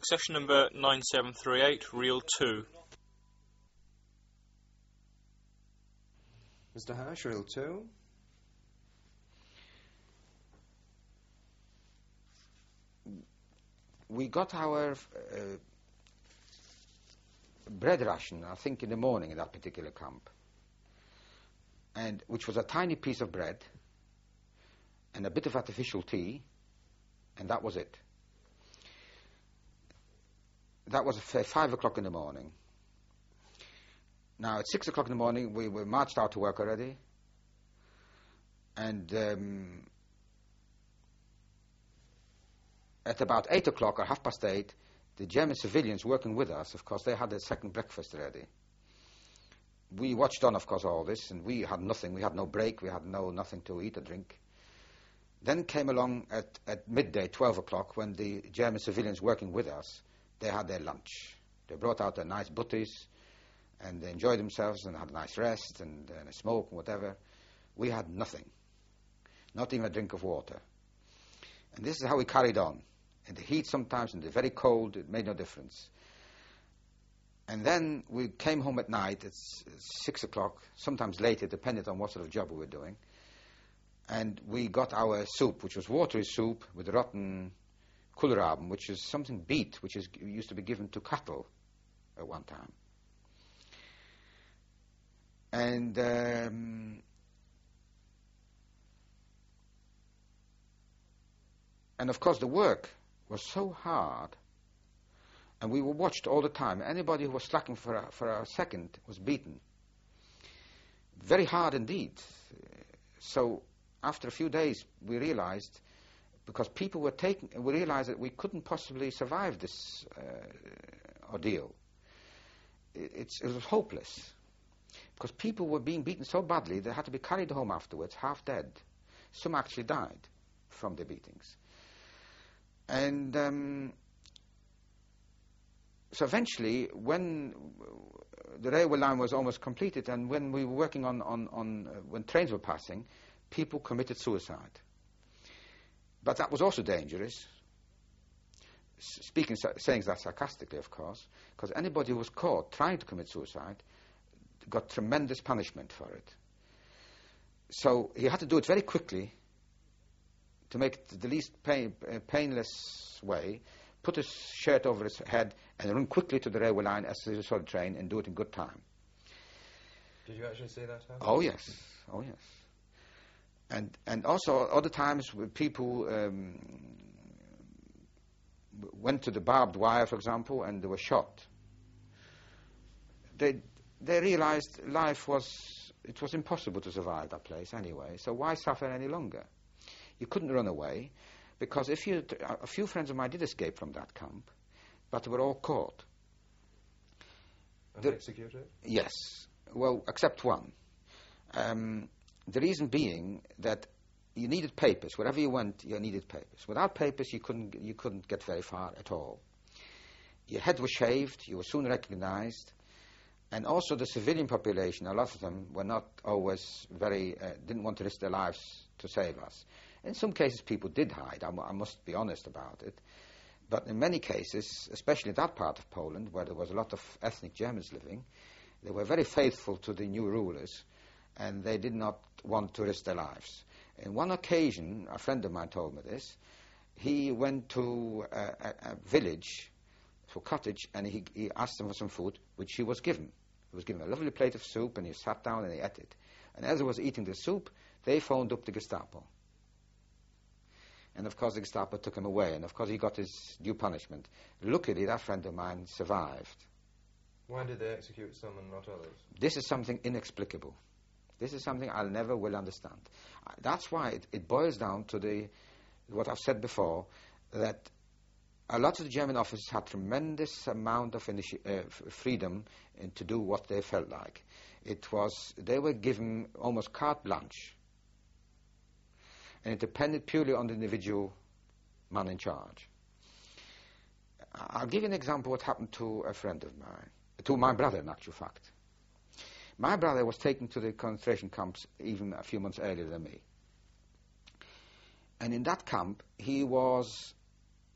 Session number 9738, Reel 2. Mr. Hirsch, Reel 2. We got our bread ration, I think, in the morning in that particular camp, and which was a tiny piece of bread and a bit of artificial tea, and that was it. That was 5 o'clock in the morning. Now, at 6 o'clock in the morning, we were marched out to work already, and at about 8 o'clock or 8:30, the German civilians working with us, of course, they had their second breakfast ready. We watched on, of course, all this, and we had nothing. We had no break. We had nothing to eat or drink. Then came along at midday, 12 o'clock, when the German civilians working with us, they had their lunch. They brought out their nice butties, and they enjoyed themselves and had a nice rest and a smoke and whatever. We had nothing, not even a drink of water. And this is how we carried on. In the heat sometimes, in the very cold, it made no difference. And then we came home at night at 6 o'clock, sometimes later, depending on what sort of job we were doing. And we got our soup, which was watery soup with rotten koolraben, which is something beet, which used to be given to cattle at one time. And of course the work was so hard, and we were watched all the time. Anybody who was slacking for a second was beaten. Very hard indeed. So after a few days we realized, because people were we realized that we couldn't possibly survive this ordeal. It was hopeless, because people were being beaten so badly they had to be carried home afterwards, half dead. Some actually died from the beatings. And so eventually, when the railway line was almost completed, and when we were working on when trains were passing, people committed suicide. But that was also dangerous. Saying that sarcastically, of course, because anybody who was caught trying to commit suicide got tremendous punishment for it. So he had to do it very quickly, to make it the least painless way, put his shirt over his head and run quickly to the railway line as he saw the train and do it in good time. Did you actually see that happen? Oh yes. And also other times people went to the barbed wire, for example, and they were shot. They realized it was impossible to survive that place anyway, so why suffer any longer? You couldn't run away, because a few friends of mine did escape from that camp, but they were all caught. And executed? Yes. Well, except one. The reason being that you needed papers. Wherever you went, you needed papers. Without papers, you couldn't get very far at all. Your head was shaved, you were soon recognized, and also the civilian population, a lot of them were not always didn't want to risk their lives to save us. In some cases, people did hide. I must be honest about it. But in many cases, especially in that part of Poland, where there was a lot of ethnic Germans living, they were very faithful to the new rulers, and they did not want to risk their lives. In one occasion, a friend of mine told me this, he went to a village, to a cottage, and he asked them for some food, which he was given. He was given a lovely plate of soup, and he sat down and he ate it. And as he was eating the soup, they phoned up the Gestapo. And of course the Gestapo took him away, and of course he got his due punishment. Luckily, that friend of mine survived. Why did they execute some and not others? This is something inexplicable. This is something I'll never will understand. That's why it boils down to what I've said before, that a lot of the German officers had tremendous amount of freedom to do what they felt like. They were given almost carte blanche. And it depended purely on the individual man in charge. I'll give you an example of what happened to a friend of mine, to my brother in actual fact. My brother was taken to the concentration camps even a few months earlier than me. And in that camp, he was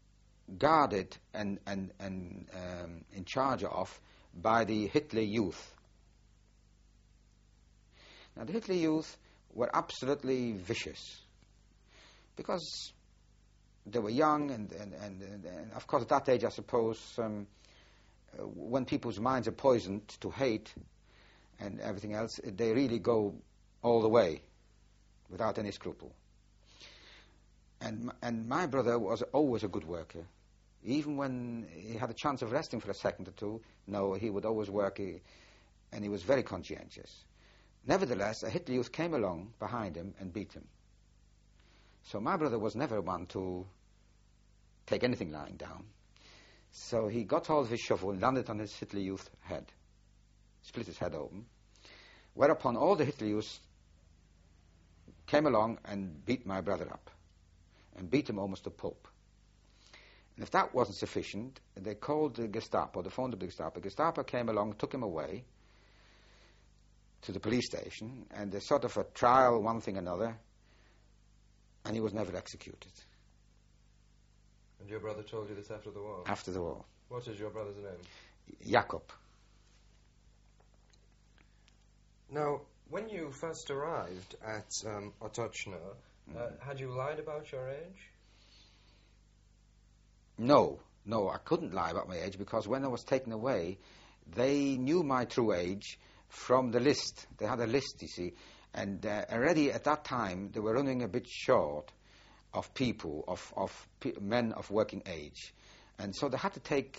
guarded and in charge of by the Hitler Youth. Now, the Hitler Youth were absolutely vicious because they were young, and of course, at that age, I suppose, when people's minds are poisoned to hate and everything else, they really go all the way without any scruple. And my brother was always a good worker. Even when he had a chance of resting for a second or two, no, he would always work, and he was very conscientious. Nevertheless, a Hitler Youth came along behind him and beat him. So my brother was never one to take anything lying down. So he got hold of his shovel and landed on his Hitler Youth head, split his head open, whereupon all the Hitler Youths came along and beat my brother up, and beat him almost to pulp. And if that wasn't sufficient, they called the Gestapo, they phoned the Gestapo. The Gestapo came along, took him away to the police station, and there's sort of a trial, one thing another, and he was never executed. And your brother told you this after the war? After the war. What is your brother's name? Jakob. Now, when you first arrived at Otochno, had you lied about your age? No, I couldn't lie about my age, because when I was taken away, they knew my true age from the list. They had a list, you see, and already at that time they were running a bit short of people, of men of working age, and so they had to take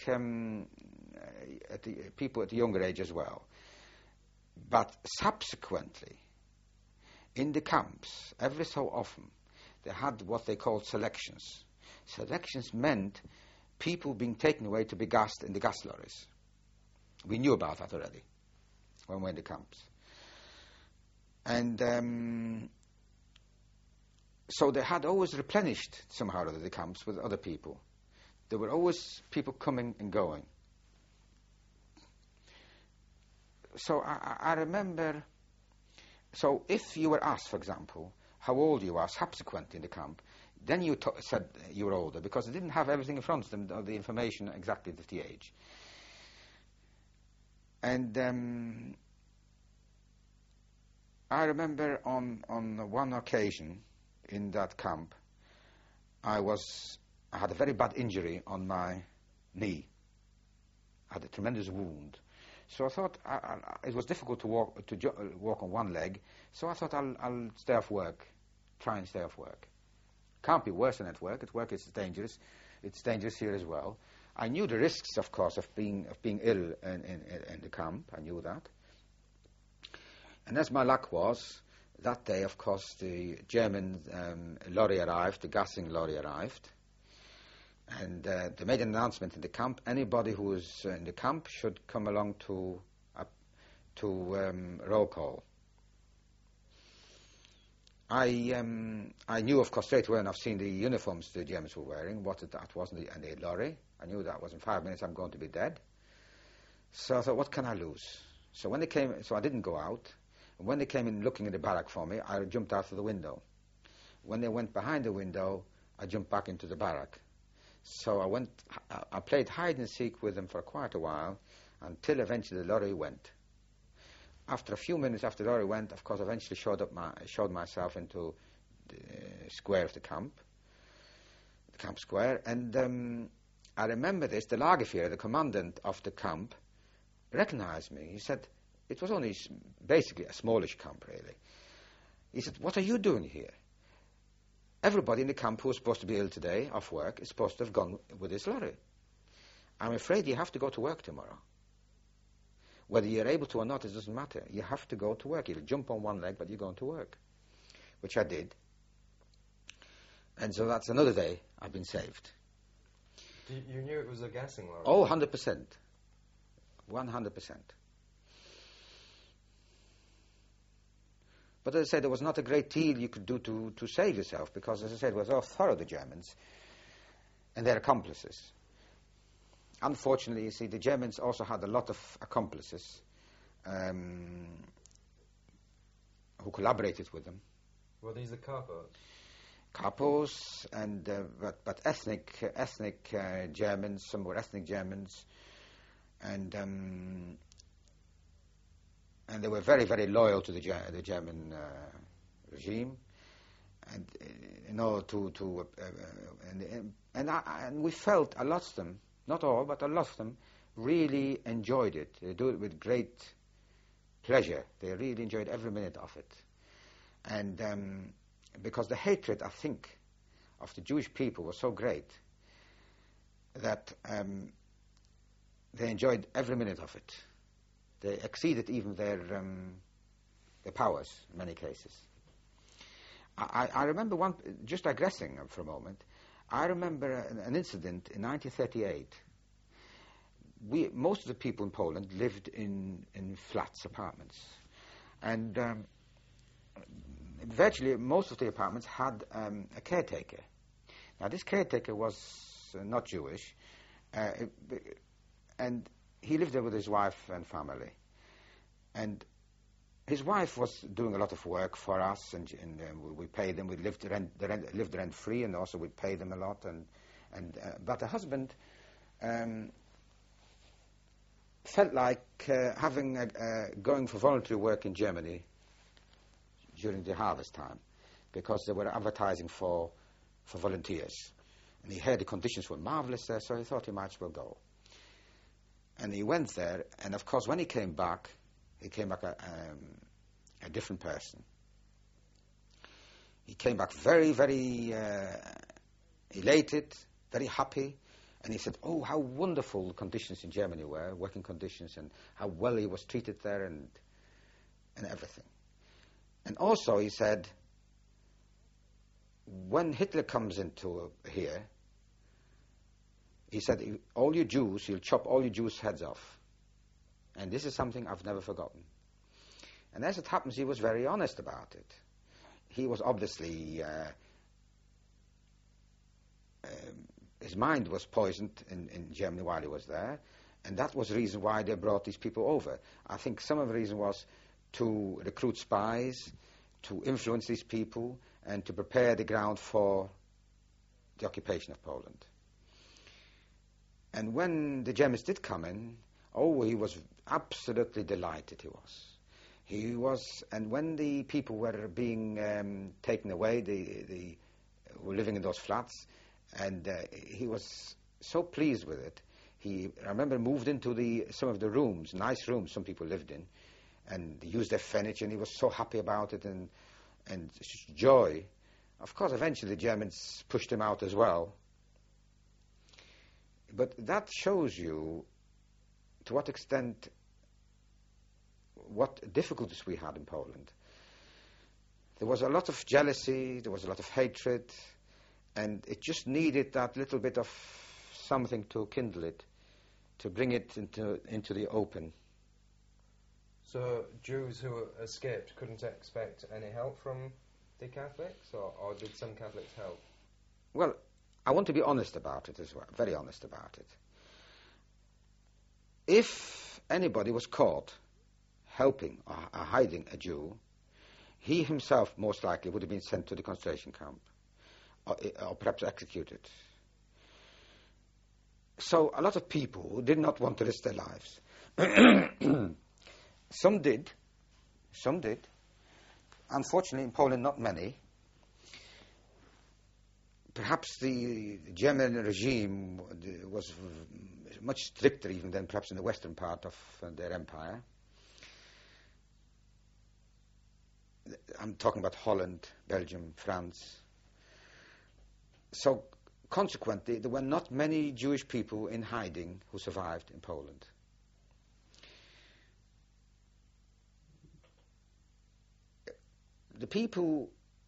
people at a younger age as well. But subsequently, in the camps, every so often, they had what they called selections. Selections meant people being taken away to be gassed in the gas lorries. We knew about that already when we were in the camps. And so they had always replenished somehow or other the camps with other people. There were always people coming and going. So I remember, so if you were asked, for example, how old you are subsequently in the camp, then you said you were older, because they didn't have everything in front of them, the information exactly at the age. And I remember on one occasion in that camp, I had a very bad injury on my knee. I had a tremendous wound. So I thought it was difficult to walk on one leg. So I thought I'll stay off work, try and stay off work. Can't be worse than at work. At work it's dangerous. It's dangerous here as well. I knew the risks, of course, of being ill in the camp. I knew that. And as my luck was, that day, of course, the German lorry arrived, the gassing lorry arrived. And they made an announcement in the camp. Anybody who was in the camp should come along to roll call. I knew, of course, straight away, and I've seen the uniforms the Germans were wearing, what that was in the lorry. I knew that was in 5 minutes I'm going to be dead. So I thought, what can I lose? So when they came, so I didn't go out. And when they came in looking at the barrack for me, I jumped out of the window. When they went behind the window, I jumped back into the barrack. So I played hide and seek with them for quite a while, until eventually the lorry went. After a few minutes after the lorry went, of course, I eventually showed myself into the square of the camp square, and I remember this, the Lagerführer, the commandant of the camp, recognized me. He said, it was only basically a smallish camp, really. He said, what are you doing here? Everybody in the camp who was supposed to be ill today, off work, is supposed to have gone with this lorry. I'm afraid you have to go to work tomorrow. Whether you're able to or not, it doesn't matter. You have to go to work. You'll jump on one leg, but you're going to work. Which I did. And so that's another day I've been saved. You knew it was a gassing lorry? Oh, 100%. 100%. But as I said, there was not a great deal you could do to save yourself, because, as I said, it was all thorough, the Germans, and their accomplices. Unfortunately, you see, the Germans also had a lot of accomplices who collaborated with them. Were these the kapos? Kapos, and but ethnic Germans. Some were ethnic Germans, and they were very, very loyal to the German regime, and in order and we felt a lot of them, not all, but a lot of them, really enjoyed it. They do it with great pleasure. They really enjoyed every minute of it, and because the hatred, I think, of the Jewish people was so great that they enjoyed every minute of it. They exceeded even their powers in many cases. I remember just digressing for a moment, I remember an incident in 1938. Most of the people in Poland lived in flats, apartments. And virtually most of the apartments had a caretaker. Now, this caretaker was not Jewish, and he lived there with his wife and family. And his wife was doing a lot of work for us, and we paid them. We lived rent free, and also we paid them a lot. But the husband felt like going for voluntary work in Germany during the harvest time, because they were advertising for volunteers. And he heard the conditions were marvelous there, so he thought he might as well go. And he went there, and of course when he came back a different person. He came back very, very elated, very happy, and he said, oh, how wonderful the conditions in Germany were, working conditions, and how well he was treated there, and everything. And also he said, when Hitler comes into here, he said, all you Jews, he'll chop all you Jews' heads off. And this is something I've never forgotten. And as it happens, he was very honest about it. He was obviously, his mind was poisoned in Germany while he was there, and that was the reason why they brought these people over. I think some of the reason was to recruit spies, to influence these people, and to prepare the ground for the occupation of Poland. And when the Germans did come in, he was absolutely delighted, He was, and when the people were being taken away, they were living in those flats, and he was so pleased with it. I remember, moved into some of the rooms, nice rooms some people lived in, and used their furniture, and he was so happy about it, and joy. Of course, eventually the Germans pushed him out as well. But that shows you to what extent, what difficulties we had in Poland. There was a lot of jealousy, there was a lot of hatred, and it just needed that little bit of something to kindle it, to bring it into the open. So Jews who escaped couldn't expect any help from the Catholics, or did some Catholics help? Well, I want to be honest about it as well, very honest about it. If anybody was caught helping or hiding a Jew, he himself most likely would have been sent to the concentration camp, or perhaps executed. So a lot of people did not want to risk their lives. Some did. Unfortunately, in Poland, not many. Perhaps the German regime was much stricter even than perhaps in the western part of their empire. I'm talking about Holland, Belgium, France. So consequently, there were not many Jewish people in hiding who survived in Poland. The people,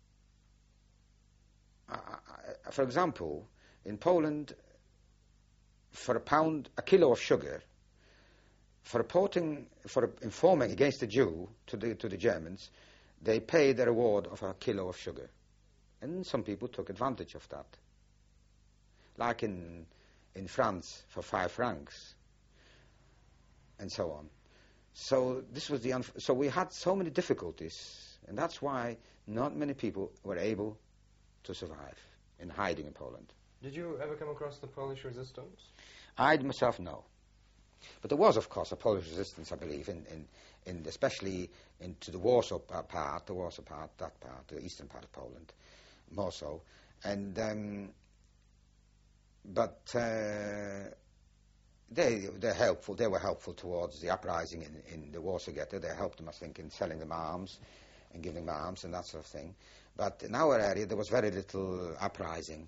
for example, in Poland, for a kilo of sugar, for informing against a Jew to the Germans, they paid a reward of a kilo of sugar. And some people took advantage of that. Like in France, for 5 francs, and so on. So this was so we had so many difficulties, and that's why not many people were able to survive, in hiding in Poland. Did you ever come across the Polish resistance? I myself, no. But there was, of course, a Polish resistance, I believe, in especially into the Warsaw part, the eastern part of Poland, more so. And but they're helpful. They were helpful towards the uprising in the Warsaw Ghetto. They helped them, I think, in selling them arms and giving them arms and that sort of thing. But in our area, there was very little uprising.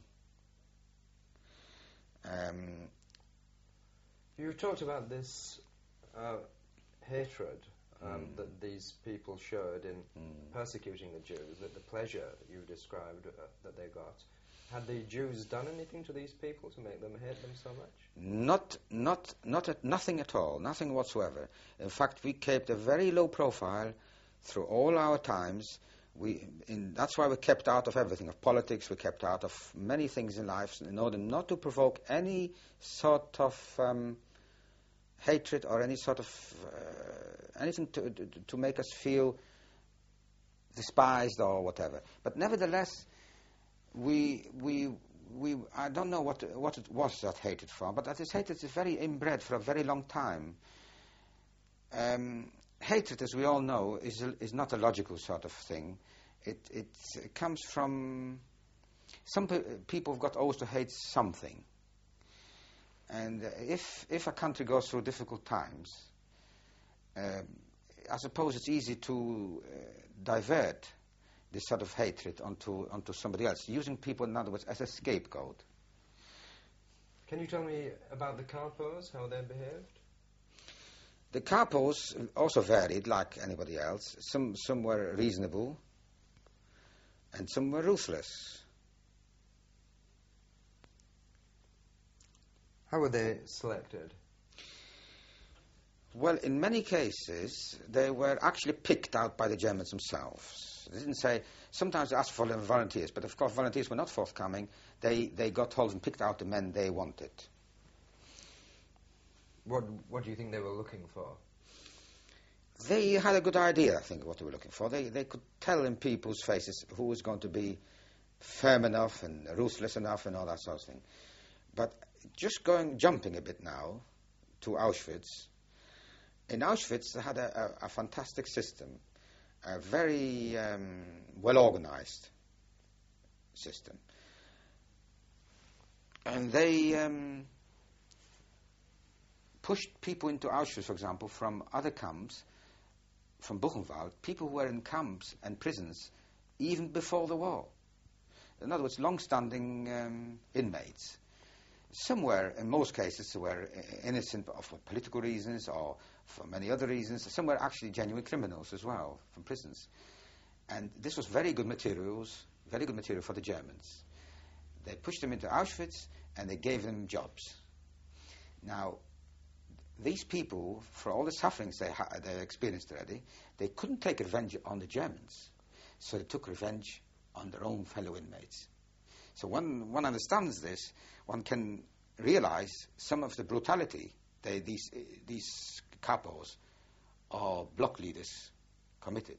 You talked about this hatred that these people showed in persecuting the Jews, that the pleasure that you described that they got. Had the Jews done anything to these people to make them hate them so much? Nothing at all, nothing whatsoever. In fact, we kept a very low profile through all our times. That's why we kept out of everything, of politics. We kept out of many things in life in order not to provoke any sort of hatred or any sort of anything to make us feel despised or whatever. But nevertheless, I don't know what it was that hatred for, but that this hatred is very inbred for a very long time. Hatred, as we all know, is not a logical sort of thing. It comes from some people have got always to hate something. And if a country goes through difficult times, I suppose it's easy to divert this sort of hatred onto somebody else, using people, in other words, as a scapegoat. Can you tell me about the Karpos, how they behaved? The Karpos also varied like anybody else. Some were reasonable, and some were ruthless. How were they selected? Well, in many cases, they were actually picked out by the Germans themselves. They didn't say, sometimes they asked for volunteers, but of course volunteers were not forthcoming. They got hold and picked out the men they wanted. What do you think they were looking for? They had a good idea, I think, of what they were looking for. They could tell in people's faces who was going to be firm enough and ruthless enough and all that sort of thing. But just jumping a bit now to Auschwitz. In Auschwitz, they had a fantastic system, a very well-organized system. And they pushed people into Auschwitz, for example, from other camps, from Buchenwald, people who were in camps and prisons even before the war. In other words, long-standing inmates. Some were, in most cases, were innocent for political reasons or for many other reasons. Some were actually genuine criminals as well from prisons. And this was very good material for the Germans. They pushed them into Auschwitz and they gave them jobs. Now, these people, for all the sufferings they experienced already, they couldn't take revenge on the Germans. So they took revenge on their own fellow inmates. So when one understands this, one can realize some of the brutality these kapos or block leaders committed.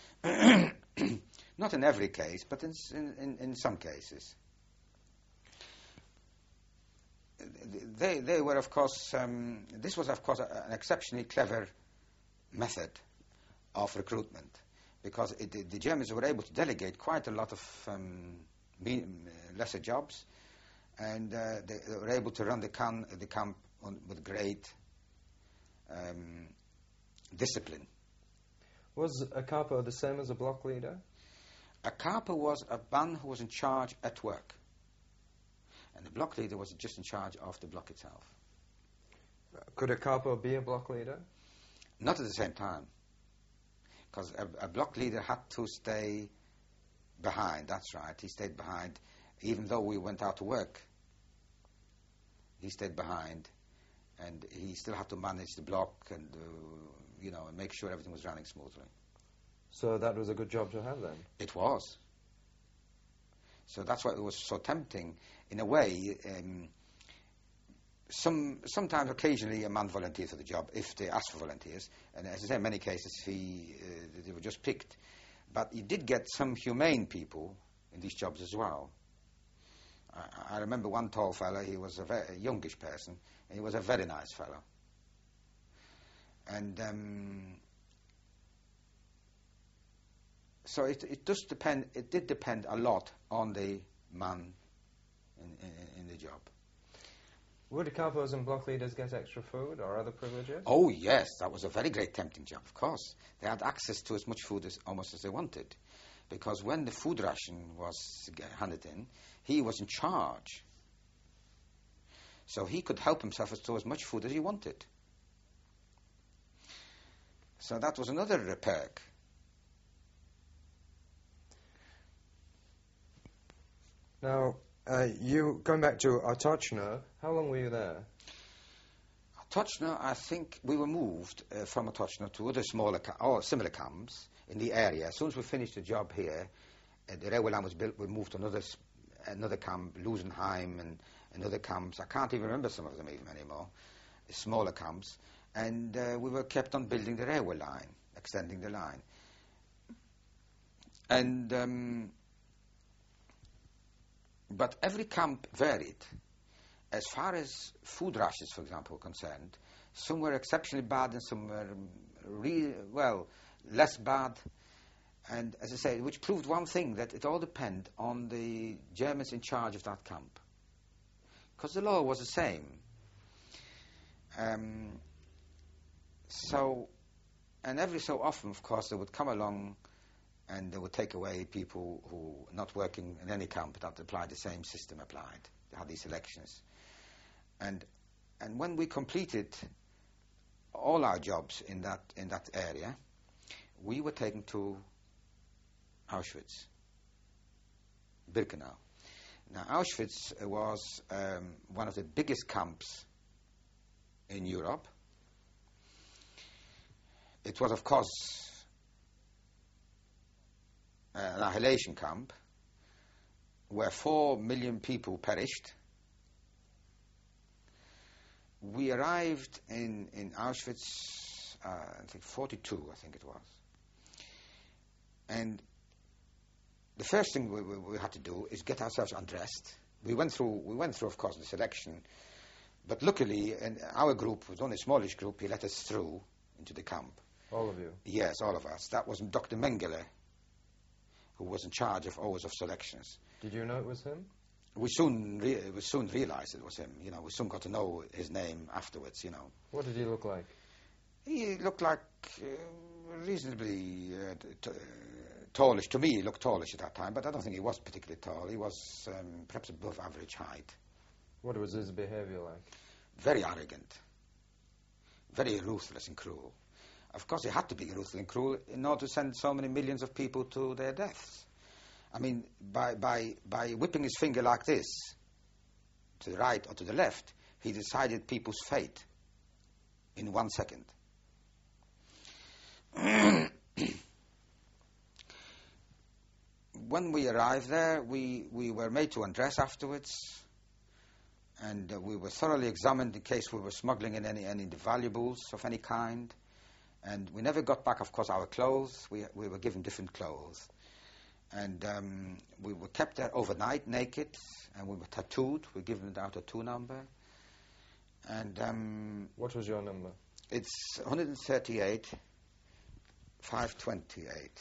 Not in every case, but in some cases. They were, of course, this was, of course, an exceptionally clever method of recruitment, because the Germans were able to delegate quite a lot of lesser jobs, and they were able to run the camp with great discipline. Was a Kapo the same as a block leader? A Kapo was a man who was in charge at work, and the block leader was just in charge of the block itself. Could a Kapo be a block leader? Not at the same time, because a block leader had to stay behind. That's right, he stayed behind. Even though we went out to work, he stayed behind, and he still had to manage the block and and make sure everything was running smoothly. So that was a good job to have then? It was. So that's why it was so tempting. In a way, sometimes, occasionally, a man volunteered for the job if they asked for volunteers. And as I say, in many cases, they were just picked. But you did get some humane people in these jobs as well. I remember one tall fellow, he was a very youngish person, and he was a very nice fellow. And so it did depend a lot on the man in the job. Would capos and block leaders get extra food or other privileges? Oh, yes, that was a very great tempting job, of course. They had access to as much food almost as they wanted. Because when the food ration was handed in, he was in charge. So he could help himself to as much food as he wanted. So that was another perk. Now, you going back to Otochno, how long were you there? Otochno, I think we were moved from Otochno to other smaller or similar camps in the area. As soon as we finished the job here, the railway line was built, we moved to another camp, Lusenheim and other camps. I can't even remember some of them even anymore, smaller camps. And we were kept on building the railway line, extending the line. And but every camp varied. As far as food rations, for example, were concerned, some were exceptionally bad and some were, less bad. And as I say, which proved one thing, that it all depended on the Germans in charge of that camp. Because the law was the same. So, and every so often, of course, they would come along and they would take away people who were not working in any camp that applied the same system applied. They had these elections. And when we completed all our jobs in that area, we were taken to Auschwitz, Birkenau. Now, Auschwitz was one of the biggest camps in Europe. It was, of course, an annihilation camp where 4 million people perished. We arrived in Auschwitz, I think 42, I think it was. And the first thing we had to do is get ourselves undressed. We went through, of course, the selection, but luckily, in our group was only a smallish group. He let us through into the camp. All of you? Yes, all of us. That was Dr. Mengele, who was in charge of always of selections. Did you know it was him? We soon realized it was him. You know, we soon got to know his name afterwards. You know. What did he look like? He looked like reasonably tallish. To me, he looked tallish at that time, but I don't think he was particularly tall. He was perhaps above average height. What was his behavior like? Very arrogant, very ruthless and cruel. Of course, he had to be ruthless and cruel in order to send so many millions of people to their deaths. I mean, by whipping his finger like this, to the right or to the left, he decided people's fate in 1 second. When we arrived there, we were made to undress afterwards, and we were thoroughly examined in case we were smuggling in any valuables of any kind. And we never got back, of course, our clothes. We were given different clothes. And we were kept there overnight naked, and we were tattooed. We were given our tattoo number. And what was your number? It's 138, 528.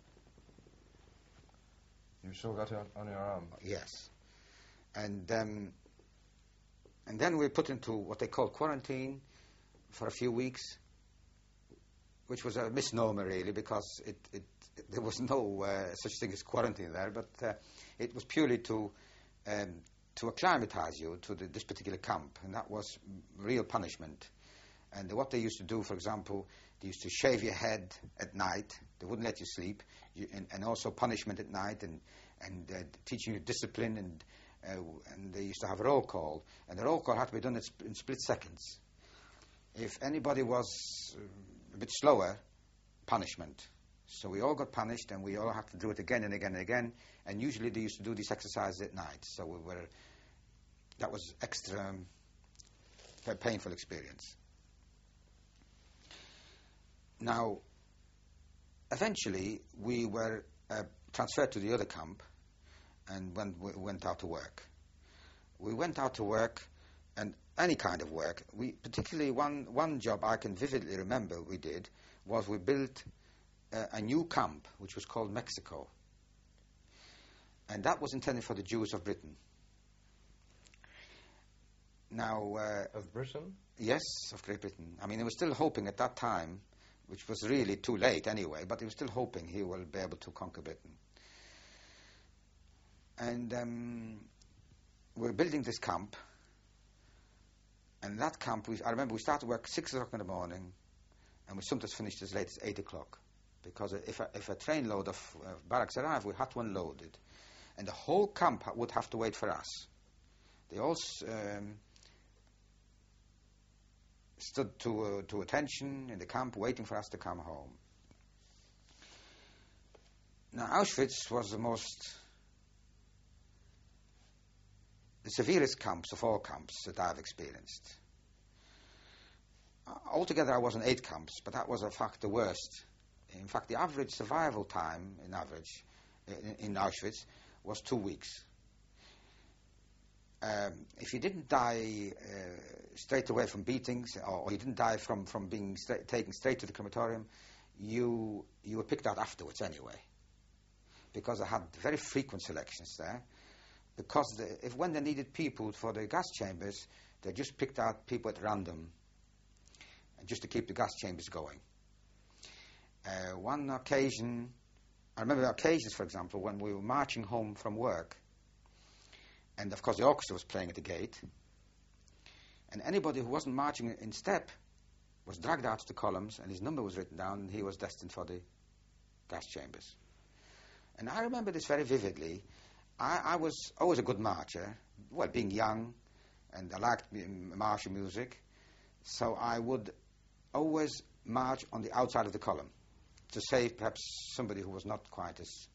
You still got it on your arm? Yes. And then we were put into what they call quarantine for a few weeks, which was a misnomer, really, because there was no such thing as quarantine there, but it was purely to acclimatize you to this particular camp, and that was real punishment. And what they used to do, for example, they used to shave your head at night. They wouldn't let you sleep, and also punishment at night, and teaching you discipline, and they used to have a roll call, and the roll call had to be done in split seconds. If anybody was a bit slower, punishment. So we all got punished, and we all had to do it again and again and again. And usually they used to do these exercises at night. So that was extra painful experience. Now, eventually we were transferred to the other camp, and we went out to work. We went out to work, and any kind of work. We particularly one job I can vividly remember we did was we built a new camp which was called Mexico, and that was intended for the Jews of Britain. Now, of Britain? Yes, of Great Britain. I mean, he was still hoping at that time, which was really too late anyway, but he was still hoping he will be able to conquer Britain. And we're building this camp, and that camp, I remember we started work 6 o'clock in the morning, and we sometimes finished as late as 8 o'clock, because if a trainload of barracks arrived, we had to unload it. And the whole camp would have to wait for us. They all stood to attention in the camp, waiting for us to come home. Now, Auschwitz was the severest camps of all camps that I've experienced. Altogether, I was in 8 camps, but that was, in fact, the worst. In fact, the average survival time, in Auschwitz, was 2 weeks. If you didn't die straight away from beatings, or you didn't die from being taken straight to the crematorium, you were picked out afterwards anyway. Because I had very frequent selections there. Because when they needed people for the gas chambers, they just picked out people at random, just to keep the gas chambers going. One occasion, I remember occasions, for example, when we were marching home from work, and of course the orchestra was playing at the gate, and anybody who wasn't marching in step was dragged out to the columns, and his number was written down, and he was destined for the gas chambers. And I remember this very vividly. I was always a good marcher, well, being young, and I liked martial music, so I would always march on the outside of the column to save perhaps somebody who was not quite as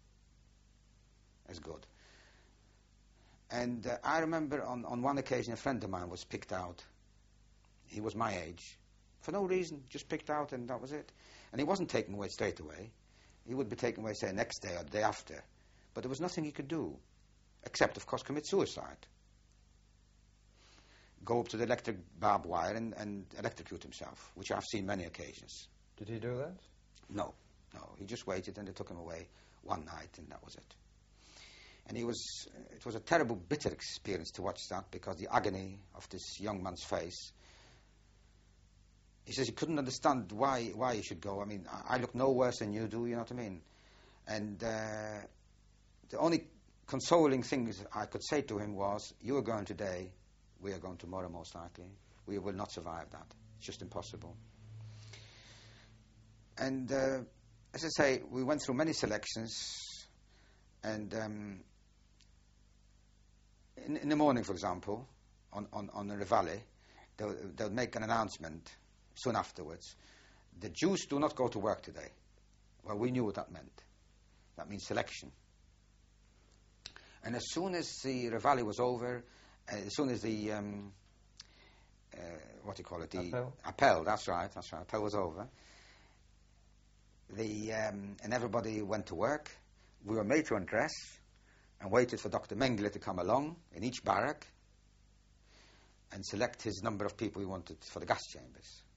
good. And I remember on one occasion a friend of mine was picked out. He was my age. For no reason, just picked out, and that was it. And he wasn't taken away straight away. He would be taken away, say, next day or the day after. But there was nothing he could do, except, of course, commit suicide. Go up to the electric barbed wire and electrocute himself, which I've seen many occasions. Did he do that? No. He just waited, and they took him away one night, and that was it. And it was a terrible, bitter experience to watch that, because the agony of this young man's face. He says he couldn't understand why he should go. I mean, I look no worse than you do, you know what I mean? And the only consoling things I could say to him was, you are going today, we are going tomorrow most likely. We will not survive that. It's just impossible. And as I say, we went through many selections, and in the morning, for example, on the Revalle, they'll make an announcement soon afterwards. The Jews do not go to work today. Well, we knew what that meant. That means selection. And as soon as the Revalle was over, as soon as the what do you call it? The appel. That's right. Appel was over. And everybody went to work. We were made to undress and waited for Dr. Mengele to come along in each barrack and select his number of people he wanted for the gas chambers.